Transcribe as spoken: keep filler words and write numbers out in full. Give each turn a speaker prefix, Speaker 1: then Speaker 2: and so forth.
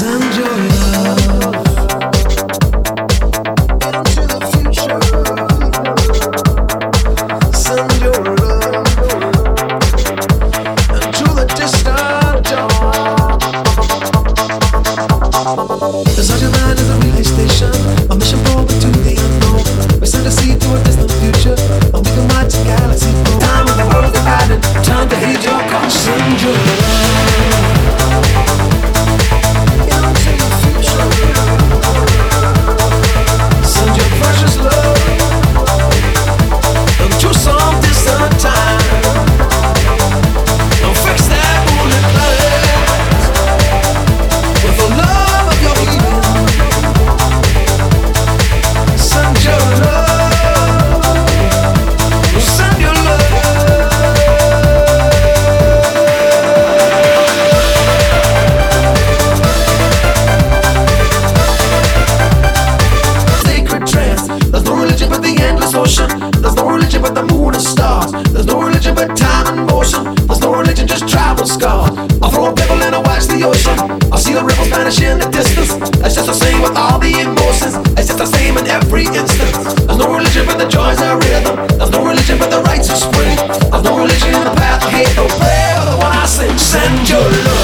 Speaker 1: Send your love into the future. Send your love into the distant dawn. The Sergeant Man is a relay station, a mission forward to the unknown. We send a seed to a distant future, and we can watch the galaxy grow. Time when the world is divided, time to heed your call. Send your love. Send your precious love into some distant time. Don't fix that bullet glass with the love of your healing. Send your love. Send your love. There's no religion but the endless ocean. There's no religion but the moon and stars. There's no religion but time and motion. There's no religion, just travel scars. I'll throw a pebble and I'll watch the ocean. I'll see the ripples vanish in the distance. It's just the same with all the emotions. It's just the same in every instant. There's no religion but the joys of rhythm. There's no religion but the rites of spring. There's no religion in the path of hate or prayer. The one I sing, send your love.